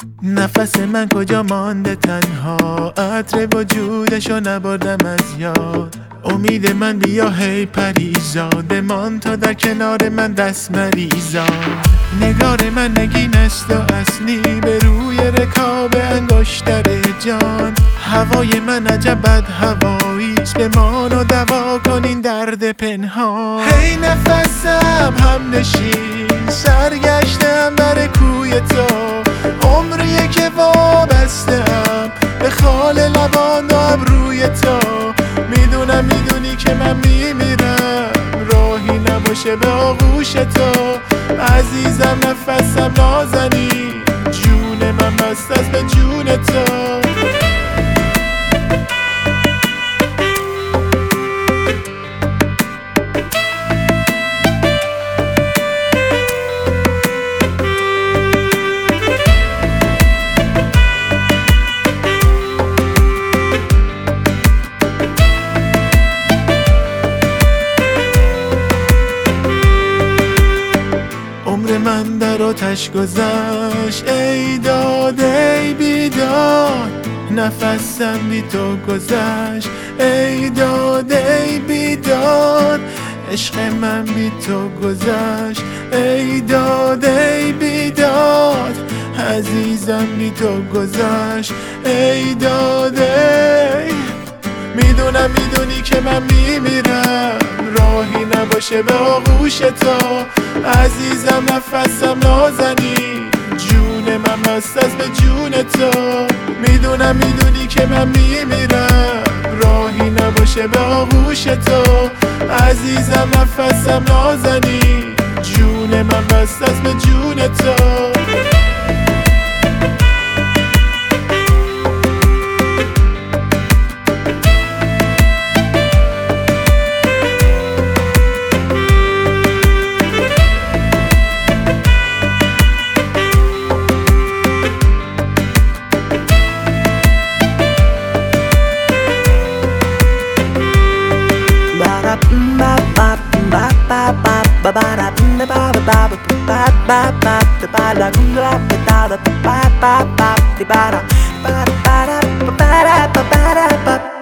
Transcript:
نفس من کجا مانده تنها، عطر وجودشو نبردم از یاد. امید من بیا هی پریزاد، بمان تا در کنار من دست مریزاد. نگار من نگین است و اصلی، به روی رکاب انگشتر جان. هوای من عجب بد هواییست، بمان و دوا کن این درد پنهان. هی نفسم هم نشین، سرگشتم بر کوی تو. عمریه که وابستم به خال لبان و ابروی تو. میدونی که من میمیرم، راهی نباشه به آغوش تو. عزیزم نفسم نازنی، جون من بست است به جون تو. عمر من در آتش گذشت، ای داد ای بیداد. نفسم بی تو گذشت، ای داد ای بیداد. عشق من بی تو گذشت، ای داد ای بیداد. عزیزم بی تو گذشت، ای داد ای. میدونی که من میمیرم، راهی نباشه به آغوش تو. عزیزم نفسم نازنی، جون من بست است به جون تو. میدونی که من میمیرم، راهی نباشه به آغوش تو. عزیزم نفسم نازنی، جون من بست است به جون تو. Ba